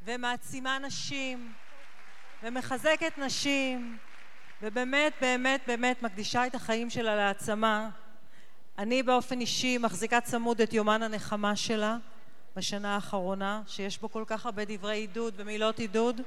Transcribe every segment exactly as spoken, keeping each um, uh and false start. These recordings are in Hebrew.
ומעצימה נשים ומחזקת נשים ובאמת באמת באמת מקדישה את החיים שלה להעצמה. אני באופן אישי מחזיקה צמוד את יומן הנחמה שלה בשנה האחרונה, שיש בו כל כך הרבה דברי עידוד ומילות עידוד.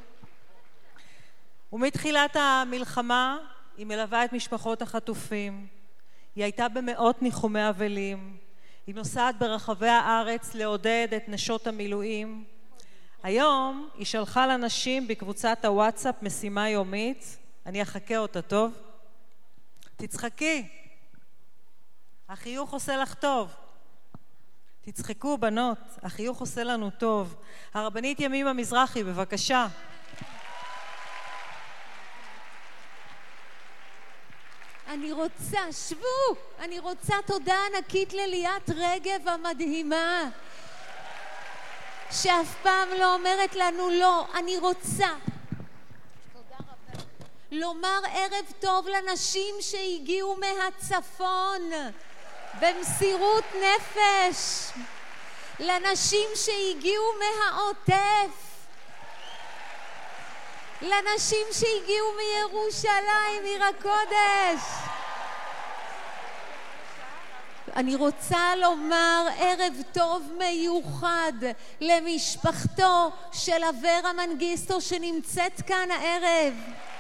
ומתחילת המלחמה היא מלווה את משפחות החטופים. היא הייתה במאות ניחומי אבלים. היא נוסעת ברחבי הארץ לעודד את נשות המילואים. היום היא שלחה לנשים בקבוצת הוואטסאפ משימה יומית. אני אחכה אותה, טוב? תצחקי. החיוך עושה לך טוב. תצחקו בנות, החיוך עושה לנו טוב. הרבנית ימימה מזרחי, בבקשה. אני רוצה, שבו, אני רוצה תודה ענקית לליאת רגב המדהימה, שאף פעם לא אומרת לנו לא. אני רוצה תודה רבה. לומר ערב טוב לנשים שהגיעו מהצפון במסירות נפש, לנשים שהגיעו מהעוטף, לנשים שהגיעו מירושלים, עיר הקודש. אני רוצה לומר ערב טוב מיוחד למשפחתו של אברה מנגיסטו שנמצאת כאן הערב.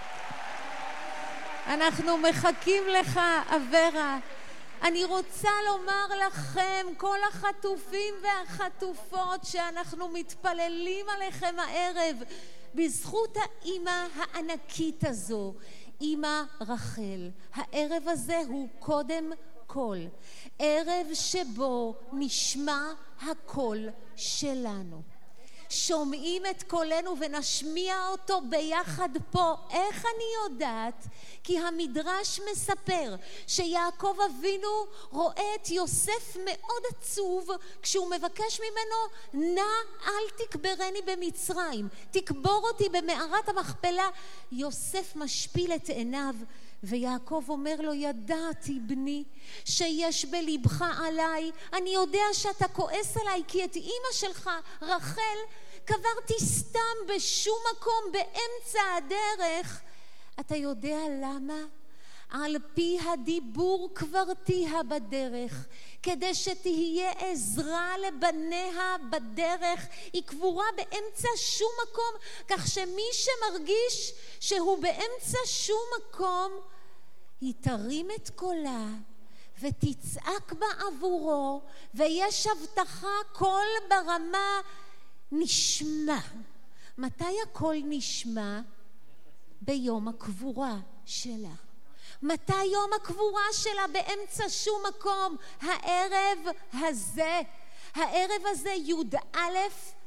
אנחנו מחכים לך, אברה. אני רוצה לומר לכם, כל החטופים והחטופות, שאנחנו מתפללים עליכם הערב בזכות האמא הענקית הזו, אמא רחל. הערב הזה הוא קודם כל ערב שבו נשמע הקול שלנו. שומעים את קולנו ונשמיע אותו ביחד פה. איך אני יודעת? כי המדרש מספר שיעקב אבינו רואה את יוסף מאוד עצוב כשהוא מבקש ממנו, נא אל תקברני במצרים, תקבור אותי במערת המכפלה. יוסף משפיל את עיניו ויעקב אומר לו, ידעתי בני שיש בלבך עליי, אני יודע שאתה כועס עליי כי את אמא שלך רחל קברתי סתם בשום מקום באמצע הדרך. אתה יודע למה? על פי הדיבור קברתיה בדרך, כדי שתהיה עזרה לבניה בדרך. היא קבורה באמצע שום מקום, כך שמי שמרגיש שהוא באמצע שום מקום, היא תרים את קולה ותצעק בעבורו, ויש הבטחה, קול ברמה נשמע. מתי הקול נשמע? ביום הקבורה שלה. מתי יום הקבורה שלה? באמצע שום מקום. הערב הזה, הערב הזה י"א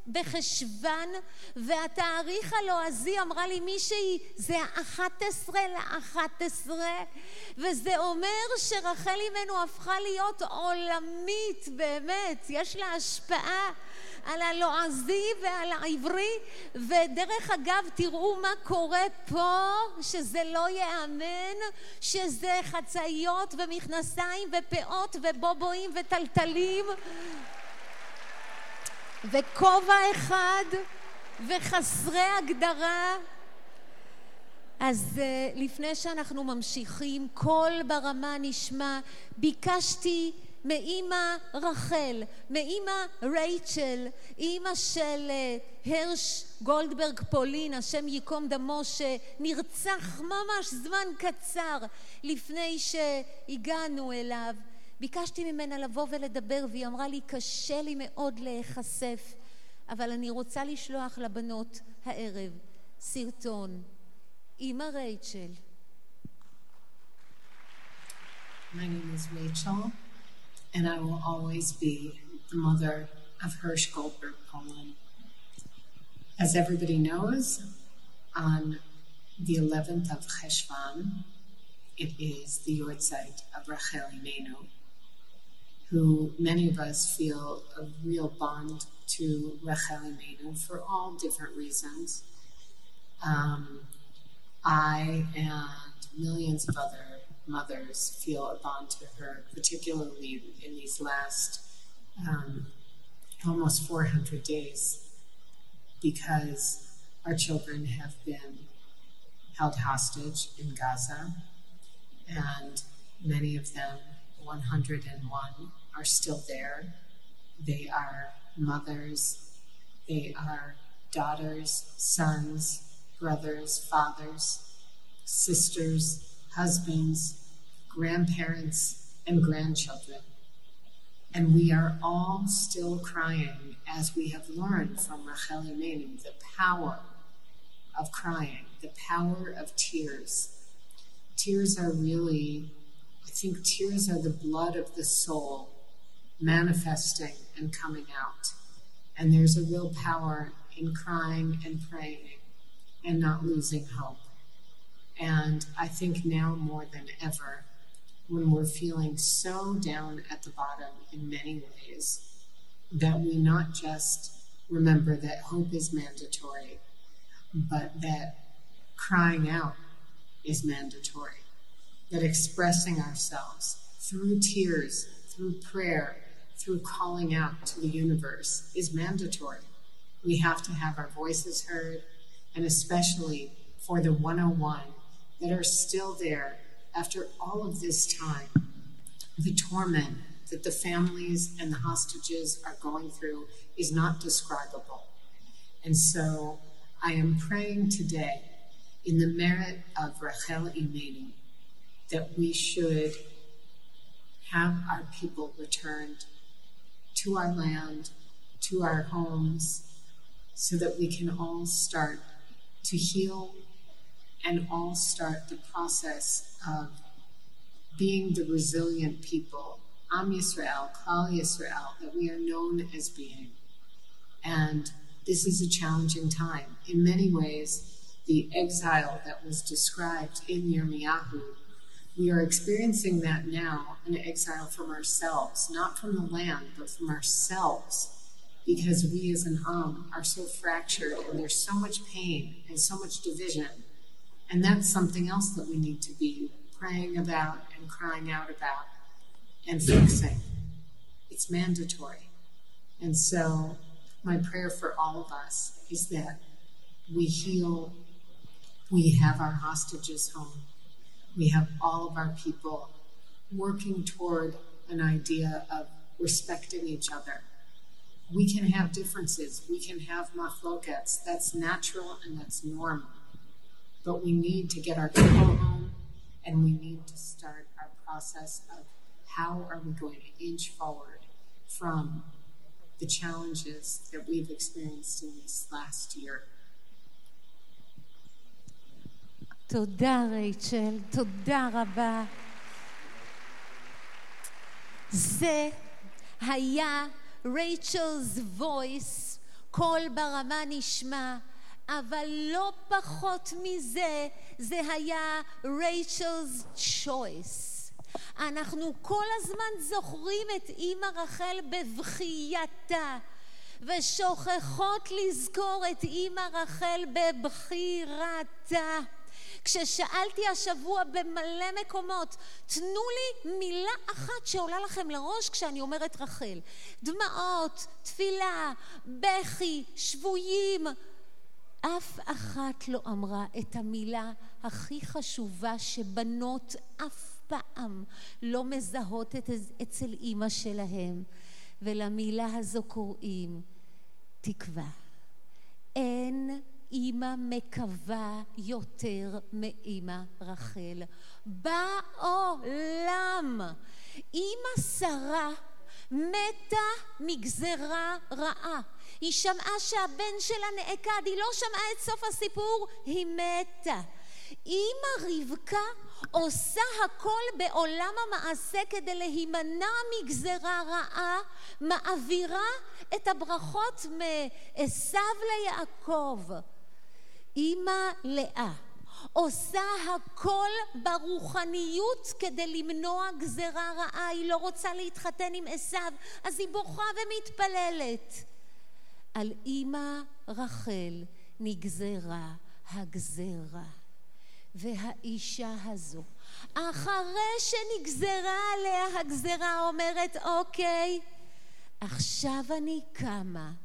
בחשוון, והתאריך הלועזי, אמרה לי מישהי, זה ה-אחת עשרה לאחת עשרה, וזה אומר שרחל אימנו הפכה להיות עולמית, באמת, יש לה השפעה על הלועזי ועל העברי. ודרך אגב, תראו מה קורה פה, שזה לא יאמן, שזה חצאיות ומכנסיים ופאות ובובואים וטלטלים וכובע אחד וחסרי הגדרה. אז uh, לפני שאנחנו ממשיכים, קול ברמה נשמע. ביקשתי מאמא רחל, מאמא רייצ'ל, אמא של uh, הרש גולדברג פולין, השם ייקום דמו, שנרצח ממש זמן קצר לפני שהגענו אליו. ביקשתי ממנה לבוא ולדבר, והיא אמרה לי, קשה לי מאוד להיחשף, אבל אני רוצה לשלוח לבנות הערב סרטון. אמא רייצ'ל. My name is Rachel, and I will always be the mother of Hirsch Goldberg Polin. As everybody knows, on the eleventh of Cheshvan, it is the Yortzeit of Rachel Imenu, who many of us feel a real bond to Rachel Imenu for all different reasons. Um, I and millions of other mothers feel a bond to her, particularly in these last um, almost four hundred days. because our children have been held hostage in Gaza, and many of them, one hundred one, are still there. They are mothers, they are daughters, sons, brothers, fathers, sisters, husbands, grandparents, and grandchildren. And we are all still crying, as we have learned from Rachel Imenu, the power of crying, the power of tears. Tears are really, I think tears are the blood of the soul manifesting and coming out. And there's a real power in crying and praying and not losing hope. And I think now more than ever, when we're feeling so down at the bottom in many ways, that we not just remember that hope is mandatory, but that crying out is mandatory, that expressing ourselves through tears, through prayer, through calling out to the universe is mandatory. We have to have our voices heard, and especially for the one oh one that are still there after all of this time. The torment that the families and the hostages are going through is not describable. And so I am praying today in the merit of Rachel Imenu that we should have our people returned to our land, to our homes, so that we can all start to heal and all start the process of being the resilient people, Am Yisrael, Klal Yisrael, that we are known as being. And this is a challenging time. In many ways, the exile that was described in Yirmiyahu, we are experiencing that now, an exile from ourselves, not from the land, but from ourselves, because we as an Am are so fractured and there's so much pain and so much division. And that's something else that we need to be praying about and crying out about and fixing. It's mandatory. And so my prayer for all of us is that we heal, we have our hostages home, we have all of our people working toward an idea of respecting each other. We can have differences, we can have machlokets, that's natural and that's normal. But we need to get our people home, and we need to start our process of how are we going to inch forward from the challenges that we've experienced in this last year. תודה רייצ'ל, תודה רבה. זה היה רייצ'ל's voice, קול ברמה נשמע, אבל לא פחות מזה, זה היה רייצ'ל's choice. אנחנו כל הזמן זוכרים את אמא רחל בבכייתה, ושוכחות לזכור את אמא רחל בבחירתה. כששאלתי השבוע במלא מקומות, תנו לי מילה אחת שעולה לכם לראש כשאני אומרת רחל. דמעות, תפילה, בכי, שבויים. אף אחת לא אמרה את המילה הכי חשובה שבנות אף פעם לא מזהות את, אצל אמא שלהם. ולמילה הזו קוראים תקווה. אין אמא מקווה יותר מאמא רחל בעולם. אמא שרה מתה מגזרה רעה. היא שמעה שהבן שלה נעקד, היא לא שמעה את סוף הסיפור, היא מתה. אמא רבקה עושה הכל בעולם המעשה כדי להימנע מגזרה רעה, מעבירה את הברכות מעשיו ליעקב. אמא לאה עושה הכל ברוחניות כדי למנוע גזרה רעה, היא לא רוצה להתחתן עם עשיו, אז היא בוכה ומתפללת. על אמא רחל נגזרה הגזרה. והאישה הזו, אחרי שנגזרה עליה הגזרה, אומרת, אוקיי, עכשיו אני קמה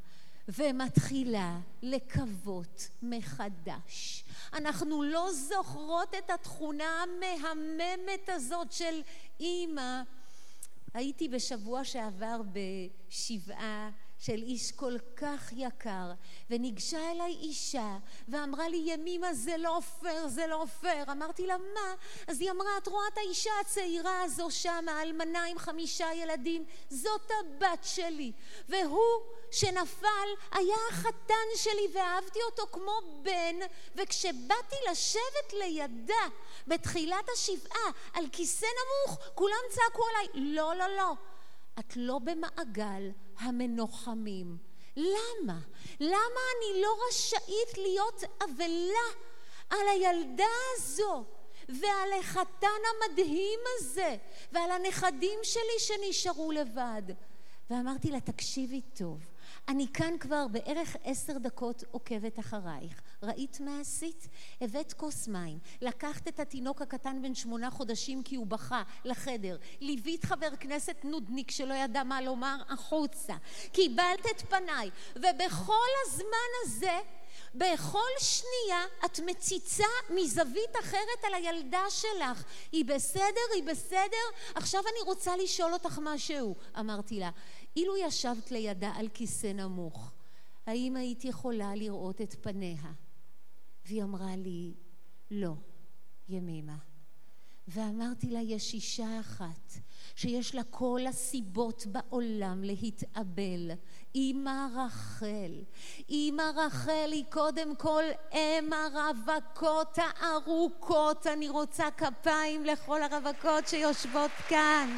ומתחילה לקוות מחדש. אנחנו לא זוכרות את התכונה המהממת הזאת של אמא. הייתי בשבוע שעבר בשבעה של איש כל כך יקר, וניגשה אליי אישה ואמרה לי, ימימה, זה לא פייר, זה לא פייר. אמרתי לה, מה? אז היא אמרה, את רואה את האישה הצעירה הזו שם, האלמנה עם חמישה ילדים, זאת הבת שלי, והוא שנפל היה החתן שלי ואהבתי אותו כמו בן, וכשבאתי לשבת לידה בתחילת השבעה על כיסא נמוך, כולם צעקו עליי, לא, לא, לא, את לא במעגל המנוחמים. למה? למה אני לא רשאית להיות אבלה על הילדה הזו ועל החתן המדהים הזה ועל הנכדים שלי שנשארו לבד? ואמרתי לה, תקשיבי טוב, אני כאן כבר בערך עשר דקות עוקבת אחרייך. ראית מה עשית? הבאת כוס מים, לקחת את התינוק הקטן בן שמונה חודשים כי הוא בכה לחדר, ליווית חבר כנסת נודניק שלא ידע מה לומר החוצה, קיבלת את פניי, ובכל הזמן הזה, בכל שנייה את מציצה מזווית אחרת על הילדה שלך. היא בסדר? היא בסדר? עכשיו אני רוצה לשאול אותך משהו. אמרתי לה, אילו ישבת לידה על כיסא נמוך, האם היית יכולה לראות את פניה? והיא אמרה לי, לא, ימימה. ואמרתי לה, יש אישה אחת שיש לה כל הסיבות בעולם להתאבל, אמא רחל. אמא רחל היא קודם כל אם הרווקות הארוכות. אני רוצה כפיים לכל הרווקות שיושבות כאן.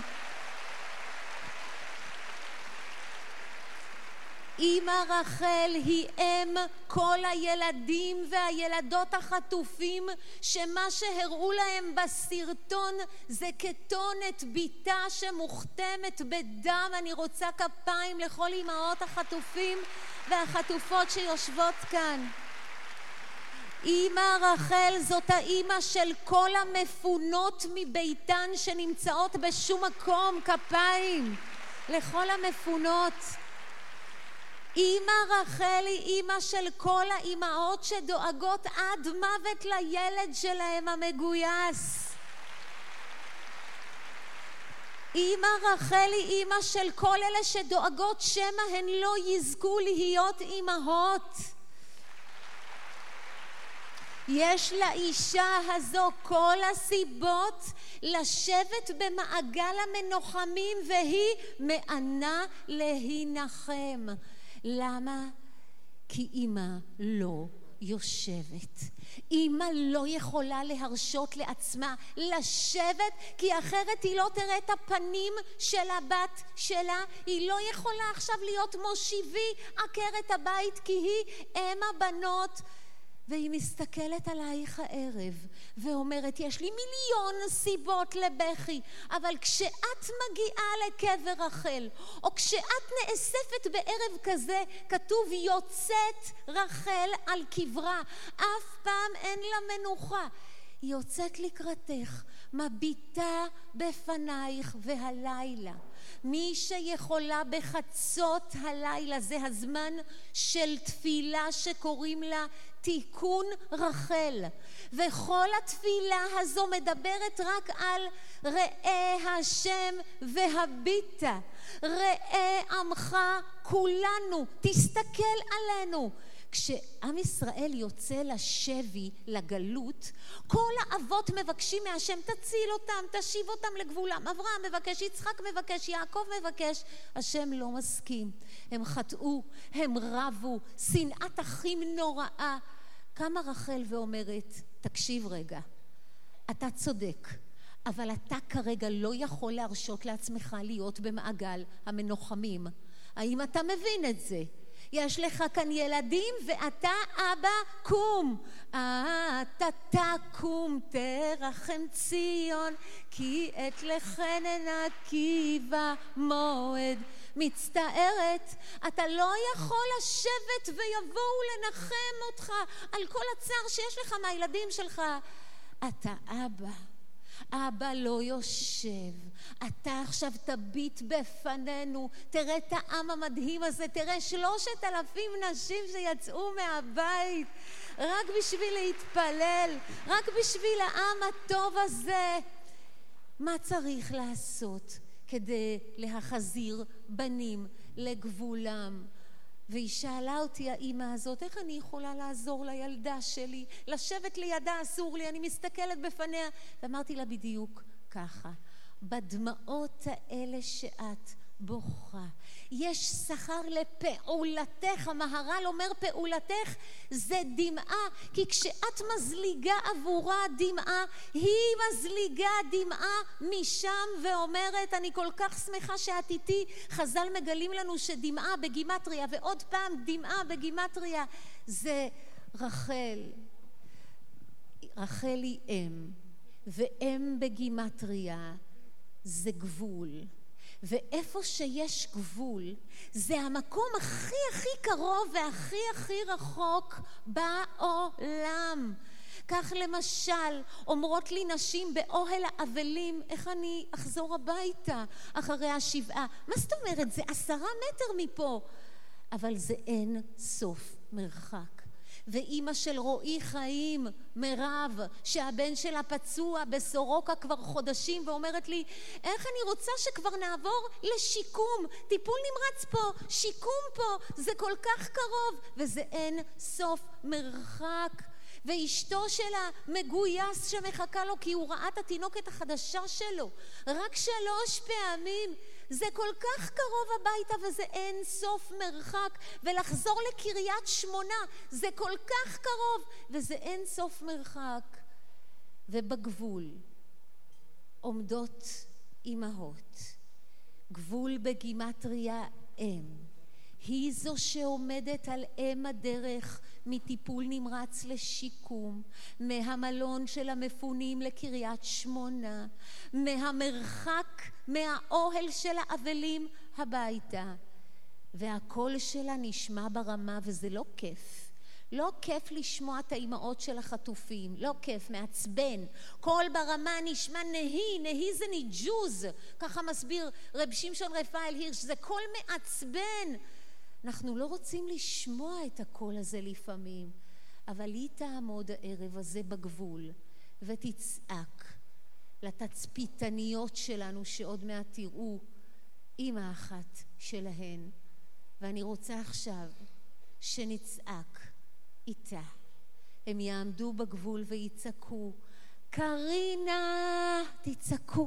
אמא רחל היא אם כל הילדים והילדות החטופים, שמה שהראו להם בסרטון זה כתונת ביתה שמוכתמת בדם. אני רוצה כפיים לכל אמהות החטופים והחטופות שיושבות כאן. אמא רחל זאת האמא של כל המפונות מביתן שנמצאות בשום מקום. כפיים לכל המפונות. אמא רחל היא אמא של כל האמהות שדואגות עד מוות לילד שלהם המגויס. אמא רחל היא אמא של כל אלה שדואגות שמא הן לא יזכו להיות אמהות. יש לאישה הזו כל הסיבות לשבת במעגל המנוחמים, והיא מענה להינחם. למה? כי אמא לא יושבת. אמא לא יכולה להרשות לעצמה לשבת, כי אחרת היא לא תראה את הפנים של הבת שלה. היא לא יכולה עכשיו להיות מושיבי עקרת הבית, כי היא אם הבנות. והיא מסתכלת עלייך הערב ואומרת, יש לי מיליון סיבות לבכי, אבל כשאת מגיעה לקבר רחל, או כשאת נאספת בערב כזה, כתוב יוצאת רחל על קברה, אף פעם אין לה מנוחה. היא יוצאת לקראתך, מביטה בפנייך, והלילה, מי שיכולה בחצות הלילה, זה הזמן של תפילה שקוראים לה תיקון רחל, וכל התפילה הזו מדברת רק על ראה השם והביטה, ראה עמך כולנו, תסתכל עלינו. כשעם ישראל יוצא לשבי, לגלות, כל האבות מבקשים מהשם, תציל אותם, תשיב אותם לגבולם. אברהם מבקש, יצחק מבקש, יעקב מבקש. השם לא מסכים. הם חטאו, הם רבו, שנאת אחים נוראה. קמה רחל ואומרת, תקשיב רגע, אתה צודק, אבל אתה כרגע לא יכול להרשות לעצמך להיות במעגל המנוחמים. האם אתה מבין את זה? יש לך כאן ילדים ואתה אבא, קום. אתה תקום תרחם ציון, כי את לחנן עקיבא מועד. מצטערת, אתה לא יכול לשבת ויבואו לנחם אותך על כל הצער שיש לך מהילדים שלך. אתה אבא, אבא לא יושב, אתה עכשיו תביט בפנינו, תראה את העם המדהים הזה, תראה שלושת אלפים נשים שיצאו מהבית רק בשביל להתפלל, רק בשביל העם הטוב הזה. מה צריך לעשות כדי להחזיר בנים לגבולם? והיא שאלה אותי, האמא הזאת, איך אני יכולה לעזור לילדה שלי? לשבת לידה אסור לי, אני מסתכלת בפניה. ואמרתי לה בדיוק ככה, בדמעות האלה שאת בוכה, יש שכר לפעולתך. המהר"ל אומר פעולתך זה דמעה, כי כשאת מזליגה עבורה דמעה, היא מזליגה דמעה משם ואומרת, אני כל כך שמחה שאת איתי. חז"ל מגלים לנו שדמעה בגימטריה, ועוד פעם דמעה בגימטריה, זה רחל. רחל היא אם, ואם בגימטריה זה גבול. ואיפה שיש גבול, זה המקום הכי הכי קרוב והכי הכי רחוק בעולם. כך למשל, אומרות לי נשים באוהל האבלים, איך אני אחזור הביתה אחרי השבעה? מה זאת אומרת? זה עשרה מטר מפה. אבל זה אין סוף מרחק. ואימא של רועי חיים, מירב, שהבן שלה פצוע בסורוקה כבר חודשים, ואומרת לי, איך אני רוצה שכבר נעבור לשיקום, טיפול נמרץ פה, שיקום פה, זה כל כך קרוב, וזה אין סוף מרחק. ואשתו שלה מגויס שמחכה לו, כי הוא ראה את התינוקת החדשה שלו רק שלוש פעמים. זה כל כך קרוב הביתה וזה אין סוף מרחק, ולחזור לקריית שמונה זה כל כך קרוב וזה אין סוף מרחק. ובגבול עומדות אמהות. גבול בגימטריה אם, היא זו שעומדת על אם הדרך מטיפול נמרץ לשיקום, מהמלון של המפונים לקריית שמונה, מהמרחק מהאוהל של האבלים הביתה. והקול שלה נשמע ברמה, וזה לא כיף. לא כיף לשמוע את האימהות של החטופים, לא כיף, מעצבן. קול ברמה נשמע נהי, נהי זה ניג'וז, ככה מסביר רב שמשון רפאל הירש, זה קול מעצבן. אנחנו לא רוצים לשמוע את הקול הזה לפעמים, אבל היא תעמוד הערב הזה בגבול ותצעק לתצפיתניות שלנו שעוד מעט תראו, אמא אחת שלהן. ואני רוצה עכשיו שנצעק איתה. הם יעמדו בגבול ויצעקו, קרינה, תצעקו.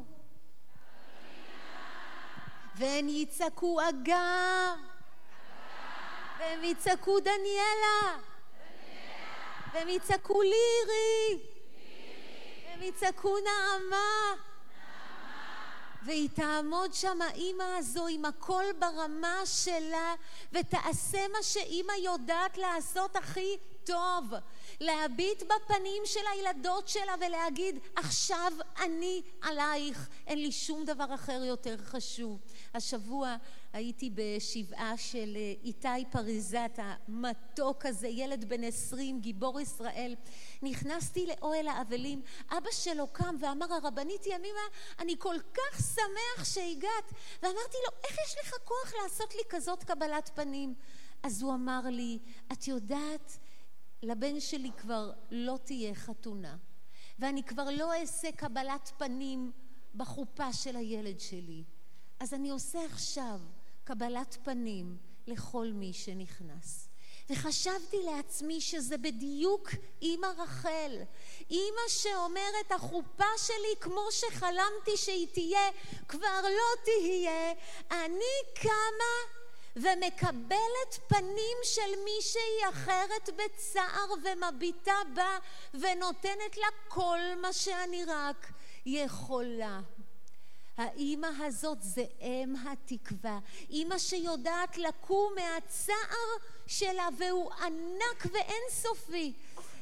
והן יצעקו אגם, והם יצעקו דניאלה, והם יצעקו לירי, והם יצעקו נעמה, והיא תעמוד שם האמא הזו עם הקול ברמה שלה, ותעשה מה שאמא יודעת לעשות הכי טוב, להביט בפנים של הילדות שלה ולהגיד, עכשיו אני עלייך, אין לי שום דבר אחר יותר חשוב. השבוע הייתי בשבעה של איתי פריזת, המתוק הזה, ילד בן עשרים, גיבור ישראל. נכנסתי לאוהל האבלים, אבא שלו קם ואמר, הרבנית ימימה, אני כל כך שמח שהגעת. ואמרתי לו, איך יש לך כוח לעשות לי כזאת קבלת פנים? אז הוא אמר לי, את יודעת, לבן שלי כבר לא תהיה חתונה, ואני כבר לא אעשה קבלת פנים בחופה של הילד שלי, אז אני עושה עכשיו קבלת פנים לכל מי שנכנס. וחשבתי לעצמי שזה בדיוק אמא רחל, אמא שאומרת, החופה שלי כמו שחלמתי שהיא תהיה כבר לא תהיה, אני קמה ומקבלת פנים של מישהי אחרת בצער ומביטה בה ונותנת לה כל מה שאני רק יכולה. האמא הזאת זה אם התקווה, אמא שיודעת לקום מהצער שלה, והוא ענק ואין סופי.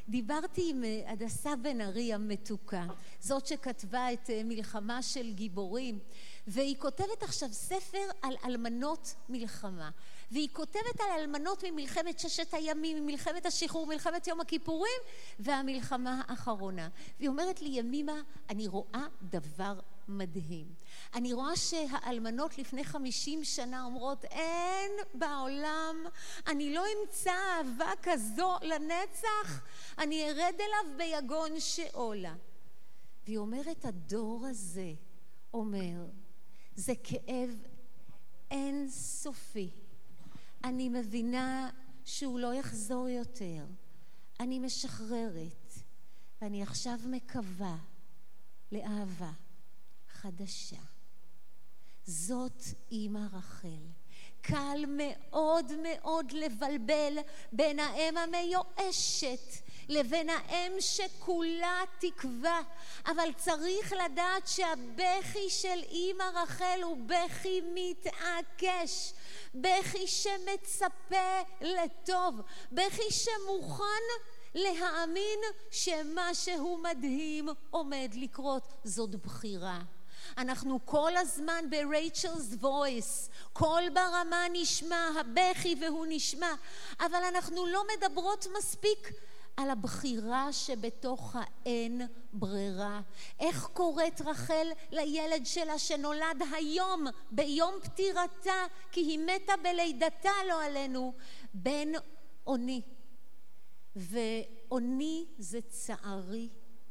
דיברתי עם הדסה בן ארי המתוקה, זאת שכתבה את מלחמה של גיבורים, והיא כותבת עכשיו ספר על אלמנות מלחמה, והיא כותבת על אלמנות ממלחמת ששת הימים, ממלחמת השחרור, מלחמת יום הכיפורים והמלחמה האחרונה. והיא אומרת לי, ימימה, אני רואה דבר מדהים. אני רואה שהאלמנות לפני חמישים שנה אומרות, אין בעולם, אני לא אמצא אהבה כזו לנצח, אני ארד אליו ביגון שאולה. והיא אומרת, הדור הזה אומר, זה כאב אין סופי. אני מבינה שהוא לא יחזור יותר. אני משחררת, ואני עכשיו מקווה לאהבה חדשה. זאת אמא רחל. קל מאוד מאוד לבלבל בין האם המיואשת לבין האם שכולה תקווה, אבל צריך לדעת שהבכי של אמא רחל הוא בכי מתעקש, בכי שמצפה לטוב, בכי שמוכן להאמין שמשהו מדהים עומד לקרות. זאת בחירה. אנחנו כל הזמן ב-Rachel's voice, כל ברמה נשמע, הבכי והוא נשמע, אבל אנחנו לא מדברות מספיק על הבחירה שבתוך האין ברירה. איך קוראת רחל לילד שלה שנולד היום, ביום פטירתה, כי היא מתה בלידתה, לא עלינו, בן עוני. ועוני זה צערי,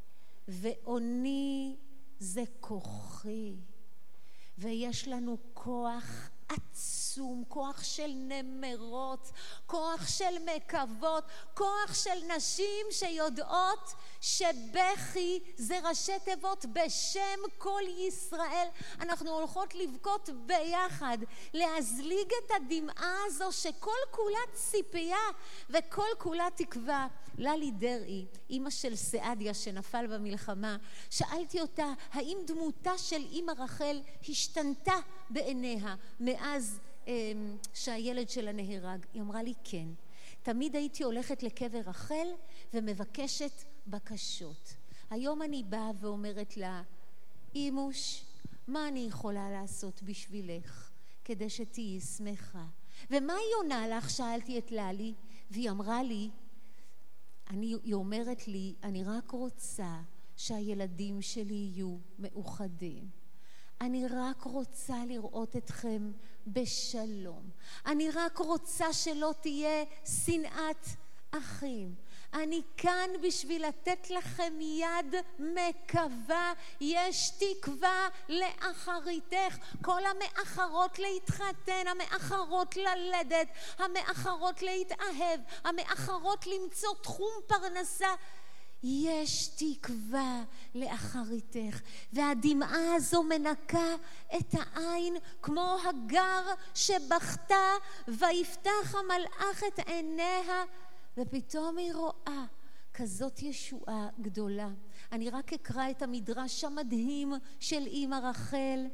ועוני זה כוחי, ויש לנו כוח עצום, כוח של נמרות, כוח של מקוות, כוח של נשים שיודעות שבכי זה ראשי תיבות בשם כל ישראל. אנחנו הולכות לבכות ביחד, להזליג את הדמעה הזו שכל כולה ציפייה וכל כולה תקווה. ללי דרעי, אמא של סעדיה שנפל במלחמה, שאלתי אותה, האם דמותה של אמא רחל השתנתה בעיניה מאז אה, שהילד שלה נהרג? היא אמרה לי, כן. תמיד הייתי הולכת לקבר רחל ומבקשת בקשות. היום אני באה ואומרת לה, אימוש, מה אני יכולה לעשות בשבילך כדי שתהיי שמחה? ומה היא עונה לך? שאלתי את ללי, והיא אמרה לי, אני, היא אומרת לי, אני רק רוצה שהילדים שלי יהיו מאוחדים. אני רק רוצה לראות אתכם בשלום. אני רק רוצה שלא תהיה שנאת אחים. אני כאן בשביל לתת לכם יד מקווה. יש תקווה לאחריתך. כל המאחרות להתחתן, המאחרות ללדת, המאחרות להתאהב, המאחרות למצוא תחום פרנסה, יש תקווה לאחריתך. והדמעה הזו מנקה את העין כמו הגר שבכתה, ויפתח המלאך את עיניה, ופתאום היא רואה כזאת ישועה גדולה. אני רק אקרא את המדרש המדהים של אמא רחל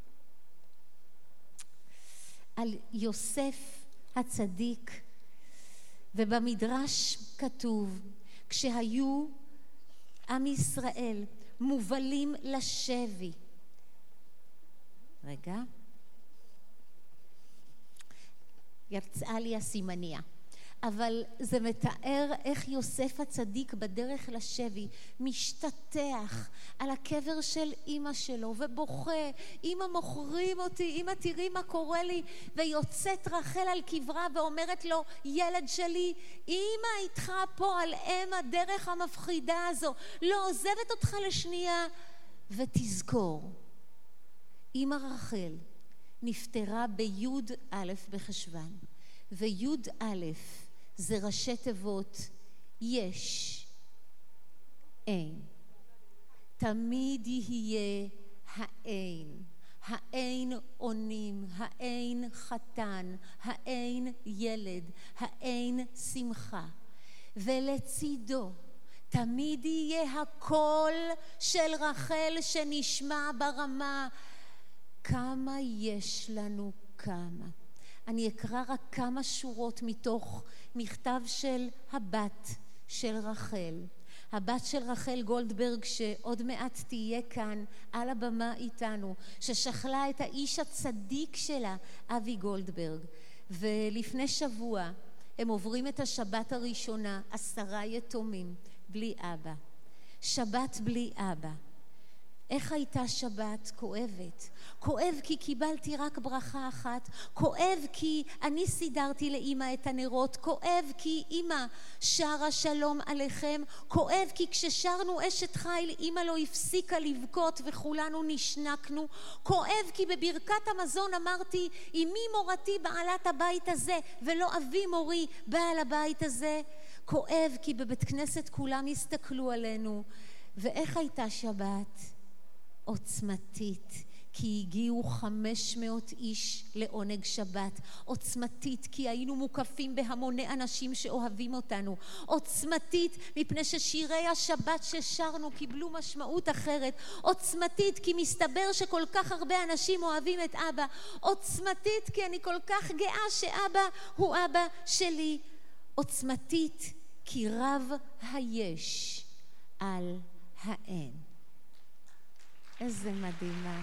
על יוסף הצדיק, ובמדרש כתוב, כשהיו עם ישראל מובלים לשבי, רגע, יצאה לי הסימניה, אבל זה מתאר איך יוסף הצדיק בדרך לשבי משתטח על הקבר של אמא שלו ובוכה, אמא מוכרים אותי, אמא תראי מה קורה לי, ויוצאת רחל על קברה ואומרת לו, ילד שלי, אמא איתך פה על אם הדרך המפחידה הזו, לא עוזבת אותך לשנייה. ותזכור, אמא רחל נפטרה ביוד א' בחשוון, ויוד א' זה ראשי תיבות יש, אין. תמיד יהיה האין. האין עונים, האין חתן, האין ילד, האין שמחה. ולצידו תמיד יהיה הקול של רחל שנשמע ברמה. כמה יש לנו כמה. אני אקרא רק כמה שורות מתוך מכתב של הבת של רחל, הבת של רחל גולדברג, שעוד מעט תהיה כאן על הבמה איתנו, ששכלה את האיש הצדיק שלה, אבי גולדברג. ולפני שבוע הם עוברים את השבת הראשונה, עשרה יתומים, בלי אבא. שבת בלי אבא. איך הייתה שבת? כואבת. כואב כי קיבלתי רק ברכה אחת. כואב כי אני סידרתי לאמא את הנרות. כואב כי אמא שרה שלום עליכם. כואב כי כששרנו אשת חיל אמא לא הפסיקה לבכות וכולנו נשנקנו. כואב כי בברכת המזון אמרתי אמי מורתי בעלת הבית הזה ולא אבי מורי בעל הבית הזה. כואב כי בבית כנסת כולם הסתכלו עלינו. ואיך הייתה שבת? עוצמתית, כי הגיעו חמש מאות איש לעונג שבת. עוצמתית, כי היינו מוקפים בהמוני אנשים שאוהבים אותנו. עוצמתית, מפני ששירי השבת ששרנו קיבלו משמעות אחרת. עוצמתית, כי מסתבר שכל כך הרבה אנשים אוהבים את אבא. עוצמתית, כי אני כל כך גאה שאבא הוא אבא שלי. עוצמתית, כי רב היש על האין. איזה מדהימה.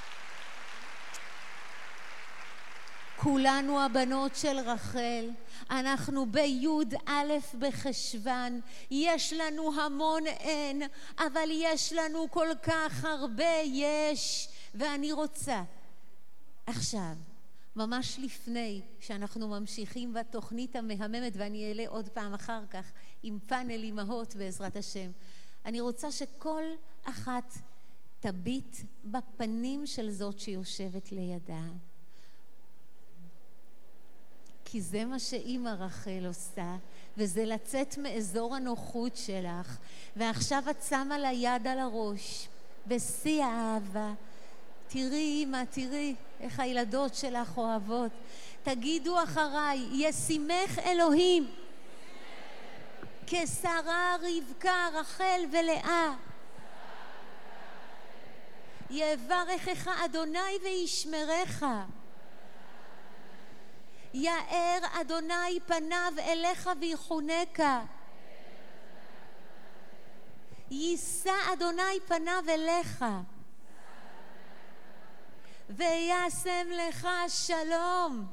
כולנו הבנות של רחל, אנחנו ביוד א' בחשוון, יש לנו המון אין, אבל יש לנו כל כך הרבה יש, ואני רוצה עכשיו, ממש לפני שאנחנו ממשיכים בתוכנית המהממת, ואני אעלה עוד פעם אחר כך עם פאנל אימהות בעזרת השם, אני רוצה שכל אחת תביט בפנים של זאת שיושבת לידה. כי זה מה שאמא רחל עושה, וזה לצאת מאזור הנוחות שלך, ועכשיו את שמה לה יד על הראש, בשיא האהבה. תראי אמא, תראי איך הילדות שלך אוהבות. תגידו אחריי, ישימך אלוהים, כשרה רבקה, רחל ולאה. יברכך אדוני וישמרך. יאר אדוני פניו אליך ויחונקה. יישא אדוני פניו אליך וישם לך שלום.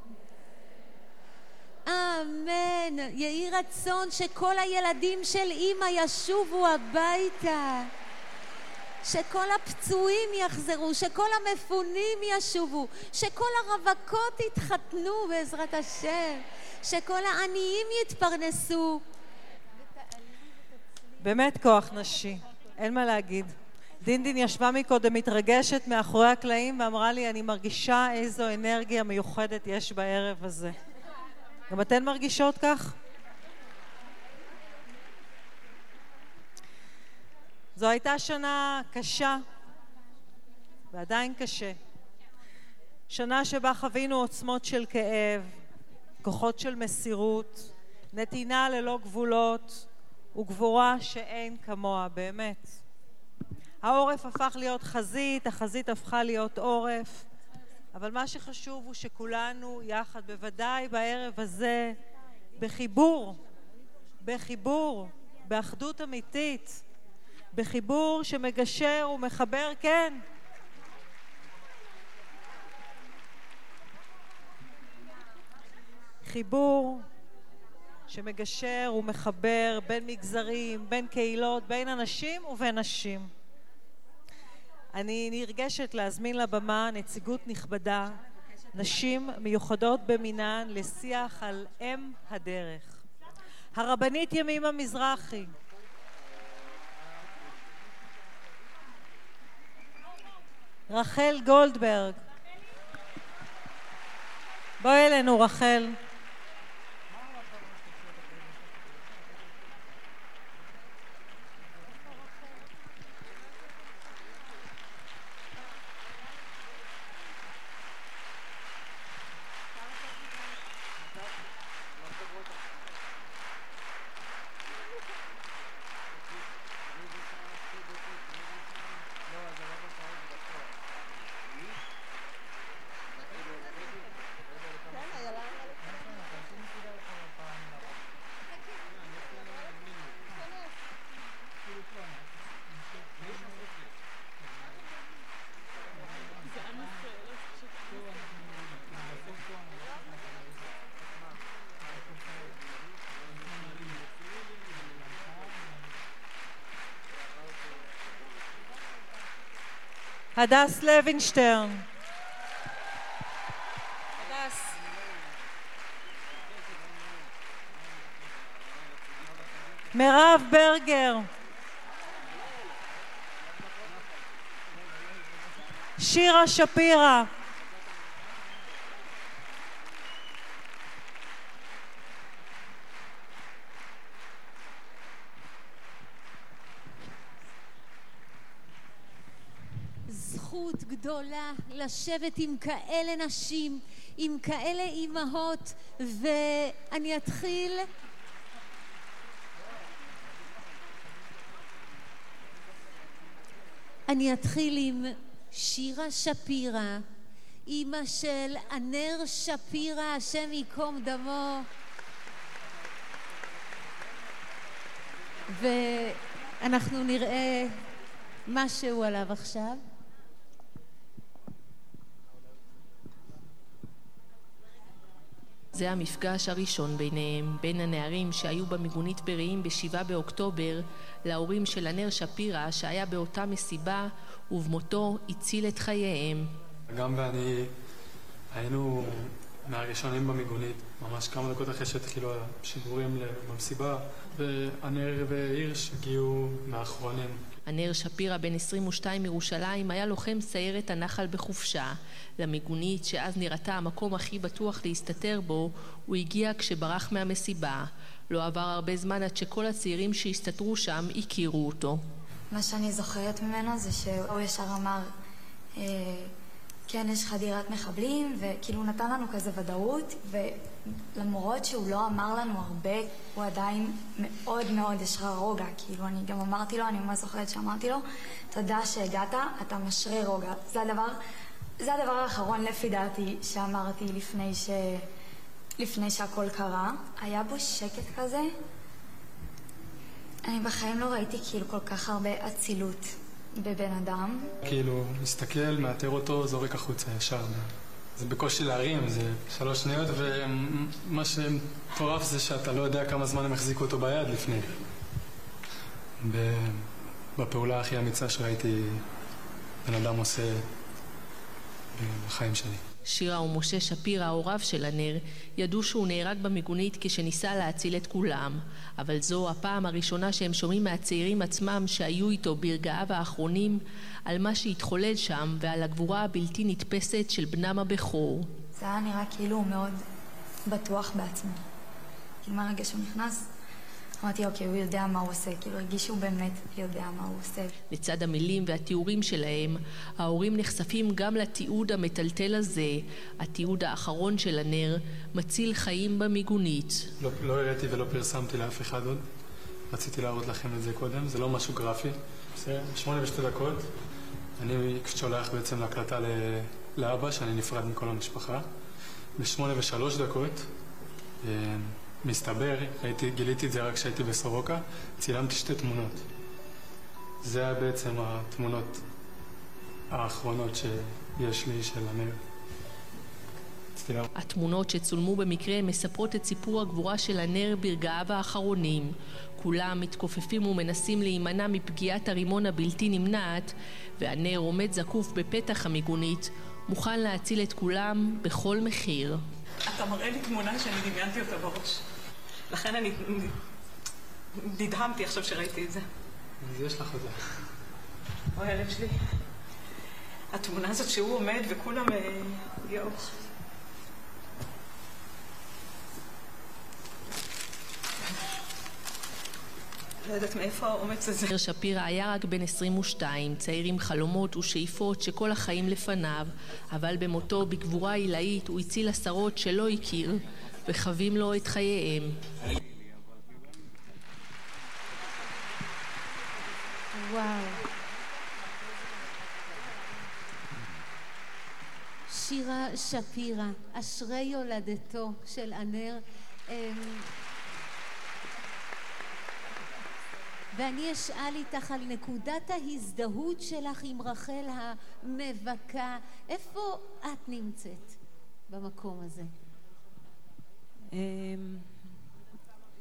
אמן. יהי רצון שכל הילדים של אמא ישובו הביתה, שכל הפצועים יחזרו, שכל המפונים ישובו, שכל הרווקות יתחתנו בעזרת השם, שכל העניים יתפרנסו. באמת כוח נשי, אין מה להגיד. דינדין ישבה מקודם מתרגשת מאחורי הקלעים ואמרה לי, אני מרגישה איזו אנרגיה מיוחדת יש בערב הזה. גם אתן מרגישות כך? זו הייתה שנה קשה ועדיין קשה. שנה שבה חווינו עוצמות של כאב, כוחות של מסירות, נתינה ללא גבולות וגבורה שאין כמוה באמת. העורף הפך להיות חזית, החזית הפכה להיות עורף, אבל מה שחשוב הוא שכולנו יחד, בוודאי בערב הזה, בחיבור, בחיבור, באחדות אמיתית, בחיבור שמגשר ומחבר, כן. חיבור שמגשר ומחבר בין מגזרים, בין קהילות, בין אנשים ובין נשים. אני נרגשת להזמין לבמה נציגות נכבדה, נשים מיוחדות במינן לשיח על אם הדרך. הרבנית ימימה מזרחי, רחל גולדברג. בואי אלינו רחל. הדס לוינשטרן. הדס. מירב ברגר. שירה שפירא. זכות גדולה לשבת עם כאלה נשים, עם כאלה אימהות, ואני אתחיל אני אתחיל עם שירה שפירא, אימא של ענר שפירא, השם ייקום דמו. ואנחנו נראה משהו עליו עכשיו. זה המפגש הראשון ביניהם, בין הנערים שהיו במיגונית ברעים בשבעה באוקטובר, להורים של ענר שפירא שהיה באותה מסיבה ובמותו הציל את חייהם. גם ואני היינו מהראשונים במיגונית, ממש כמה דקות אחרי שהתחילו השידורים במסיבה, וענר והירש הגיעו מאחרונים. ענר שפירא, בן עשרים ושתיים מירושלים, היה לוחם סיירת הנחל בחופשה. למיגונית, שאז נראתה המקום הכי בטוח להסתתר בו, הוא הגיע כשברח מהמסיבה. לא עבר הרבה זמן עד שכל הצעירים שהסתתרו שם הכירו אותו. מה שאני זוכרת ממנו זה שהוא ישר אמר, אה, כן, יש חדירת מחבלים, וכאילו הוא נתן לנו כזה ודאות, ולמרות שהוא לא אמר לנו הרבה, הוא עדיין מאוד מאוד יש לך רוגע. כאילו אני גם אמרתי לו, אני ממש זוכרת שאמרתי לו, תודה שהגעת, אתה משרה רוגע. זה הדבר, זה הדבר האחרון לפי דעתי שאמרתי לפני ש... לפני שהכל קרה. היה בו שקט כזה. אני בחיים לא ראיתי כאילו כל כך הרבה אצילות בבן אדם. כאילו, מסתכל, מאתר אותו, זורק החוצה ישר. זה בקושי להרים, זה שלוש שניות, ומה שמטורף זה שאתה לא יודע כמה זמן הם החזיקו אותו ביד לפני. בפעולה הכי אמיצה שראיתי בן אדם עושה בחיים שלי. שירה ומשה שפירא, ההוריו של ענר, ידעו שהוא נהרג במיגונית כשניסה להציל את כולם. אבל זו הפעם הראשונה שהם שומעים מהצעירים עצמם שהיו איתו ברגעיו האחרונים על מה שהתחולל שם ועל הגבורה הבלתי נתפסת של בנם הבכור. זה היה נראה כאילו הוא מאוד בטוח בעצמו. כאילו מהרגע שהוא נכנס, אמרתי, אוקיי, הוא יודע מה הוא עושה. כאילו הרגיש שהוא באמת יודע מה הוא עושה. לצד המילים והתיאורים שלהם, ההורים נחשפים גם לתיעוד המטלטל הזה. התיעוד האחרון של ענר מציל חיים במיגונית. לא, לא הראיתי ולא פרסמתי לאף אחד עוד. רציתי להראות לכם את זה קודם. זה לא משהו גרפי. זה שמונה ושתי דקות. אני שולח בעצם להקלטה ל... לאבא, שאני נפרד מכל המשפחה. בשמונה ושלוש דקות... מסתבר, הייתי, גיליתי את זה רק כשהייתי בסורוקה, צילמתי שתי תמונות. זה היה בעצם התמונות האחרונות שיש לי של ענר. התמונות שצולמו במקרה מספרות את סיפור הגבורה של ענר ברגעיו האחרונים. כולם מתכופפים ומנסים להימנע מפגיעת הרימון הבלתי נמנעת, וענר עומד זקוף בפתח המיגונית, מוכן להציל את כולם בכל מחיר. אתה מראה לי תמונה שאני דמיינתי אותה בראש. לכן אני נדהמתי עכשיו שראיתי את זה. אז יש לך אותה. אוי, הלב שלי. התמונה הזאת שהוא עומד וכולם יאו. לא יודעת מאיפה האומץ הזה. ענר שפירא היה רק בן עשרים ושתיים, צעיר עם חלומות ושאיפות שכל החיים לפניו, אבל במותו בגבורה עילאית הוא הציל עשרות שלא הכיר וחווים לו את חייהם. וואו. שירה שפירא, אשרי יולדתו של ענר. ואני אשאל איתך על נקודת ההזדהות שלך עם רחל המבכה. איפה את נמצאת במקום הזה?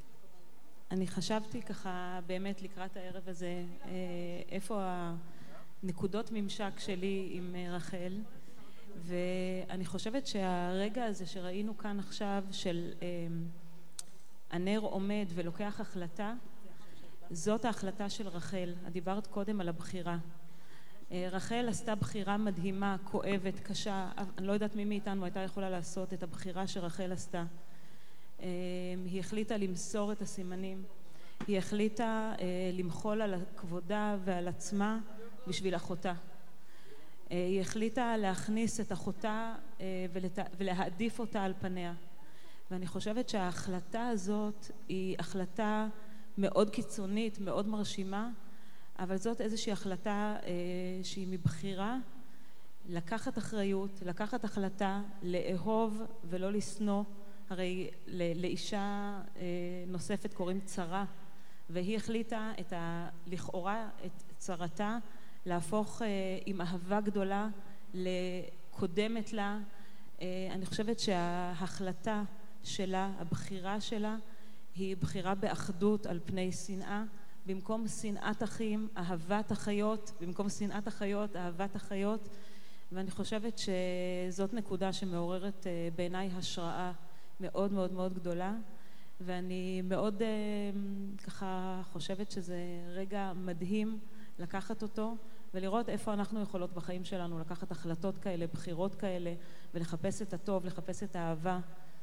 אני חשבתי ככה באמת לקראת הערב הזה, איפה נקודות ממשק שלי עם רחל, ואני חושבת שהרגע הזה שראינו כאן עכשיו של הנר עומד ולוקח החלטה, זאת ההחלטה של רחל. את דיברת קודם על הבחירה. רחל עשתה בחירה מדהימה, כואבת, קשה. אני לא יודעת מי מאיתנו הייתה יכולה לעשות את הבחירה שרחל עשתה. היא החליטה למסור את הסימנים. היא החליטה למחול על כבודה ועל עצמה בשביל אחותה. היא החליטה להכניס את אחותה ולהעדיף אותה על פניה. ואני חושבת שההחלטה הזאת היא החלטה מאוד קיצונית, מאוד מרשימה, אבל זאת איזושהי החלטה שהיא מבחירה לקחת אחריות, לקחת החלטה, לאהוב ולא לשנוא. הרי לאישה נוספת קוראים צרה, והיא החליטה את ה, לכאורה את צרתה להפוך עם אהבה גדולה לקודמת לה. אני חושבת שההחלטה שלה, הבחירה שלה, היא בחירה באחדות על פני שנאה. במקום שנאת אחים, אהבת החיות, במקום שנאת החיות, אהבת החיות. ואני חושבת שזאת נקודה שמעוררת בעיניי השראה מאוד מאוד מאוד גדולה, ואני מאוד ככה חושבת שזה רגע מדהים לקחת אותו ולראות איפה אנחנו יכולות בחיים שלנו לקחת החלטות כאלה, בחירות כאלה, ולחפש את הטוב, לחפש את האהבה,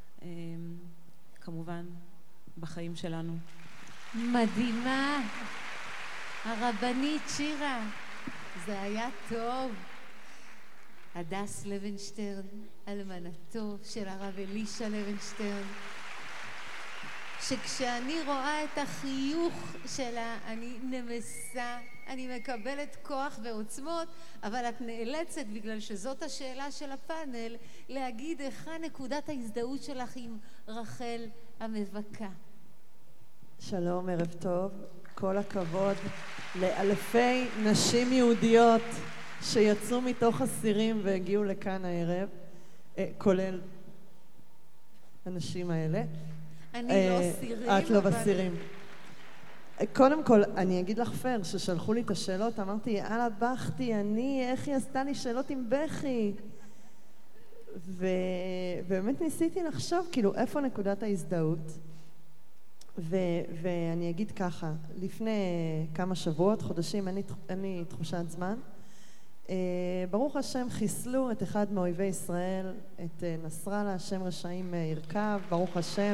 כמובן בחיים שלנו. מדהימה. הרבנית שירה, זה היה טוב. הדס לוינשטרן, אלמנתו של הרב אלישע לוינשטרן, שכשאני רואה את החיוך שלה אני נמסה, אני מקבלת כוח ועוצמות, אבל את נאלצת, בגלל שזאת השאלה של הפאנל, להגיד היכן נקודת ההזדהות שלך עם רחל המבכה. שלום, ערב טוב. כל הכבוד לאלפי נשים יהודיות שיצאו מתוך הסירים והגיעו לכאן הערב, כולל הנשים האלה. אני לא סירים. את לא בסירים. קודם כל, אני אגיד לך פייר, ששלחו לי את השאלות, אמרתי, יאללה, בכתי, אני, איך היא עשתה לי שאלות עם בכי? ובאמת ניסיתי לחשוב, כאילו, איפה נקודת ההזדהות? ו- ואני אגיד ככה, לפני כמה שבועות, חודשים, אין לי, אין לי תחושת זמן, Uh, ברוך השם חיסלו את אחד מאויבי ישראל, את uh, נסראללה, השם רשעים uh, ירכב, ברוך השם.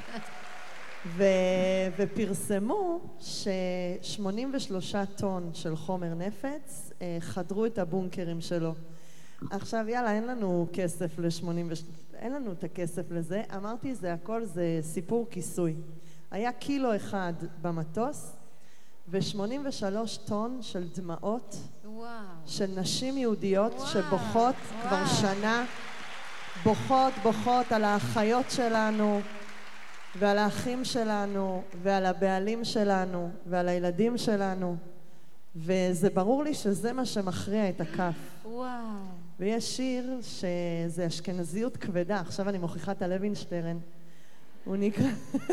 ו- ופרסמו ש-שמונים ושלושה טון של חומר נפץ uh, חדרו את הבונקרים שלו. עכשיו יאללה, אין לנו כסף ל-שמונים ושלושה, אין לנו את הכסף לזה. אמרתי, זה הכל, זה סיפור כיסוי. היה קילו אחד במטוס, ו-שמונים ושלוש טון של דמעות, וואו. של נשים יהודיות וואו. שבוכות וואו. כבר שנה, בוכות, בוכות על האחיות שלנו, ועל האחים שלנו, ועל הבעלים שלנו, ועל הילדים שלנו, וזה ברור לי שזה מה שמכריע את הכף. וואו. ויש שיר שזה אשכנזיות כבדה, עכשיו אני מוכיחה את הלוינשטרן, הוא נקרא...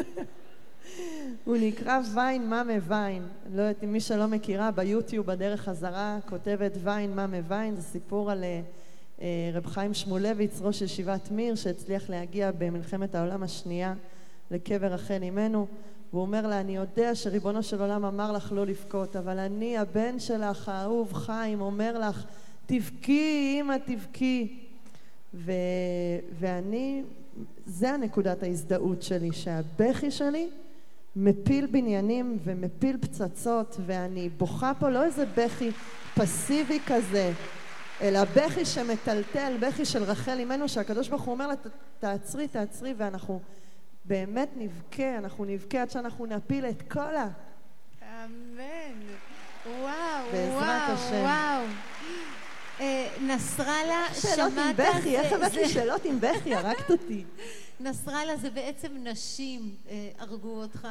הוא נקרא ויין ממה ויין. לא יודעת אם מי שלא מכירה, ביוטיוב בדרך חזרה כותבת ויין ממה ויין. זה סיפור על uh, רב חיים שמואלביץ, ראש ישיבת מיר, שהצליח להגיע במלחמת העולם השנייה לקבר רחל אימנו, והוא אומר לה, אני יודע שריבונו של עולם אמר לך לא לבכות, אבל אני, הבן שלך, האהוב חיים, אומר לך, תבכי, אמא, תבכי. ו... ואני, זה הנקודת ההזדהות שלי, שהבכי שלי מפיל בניינים ומפיל פצצות, ואני בוכה פה לא איזה בכי פסיבי כזה, אלא בכי שמטלטל, בכי של רחל אימנו, שהקדוש ברוך הוא אומר לה, תעצרי, תעצרי, ואנחנו באמת נבכה, אנחנו נבכה עד שאנחנו נפיל את כל ה... אמן. וואו, בעזרת וואו, השם. וואו. אה, נסראללה, שאלות עם שמעת? בכי, איך זה- הבאת לי זה- שאלות עם בכי? הרגת אותי. נסראללה זה בעצם נשים אה, הרגו אותך,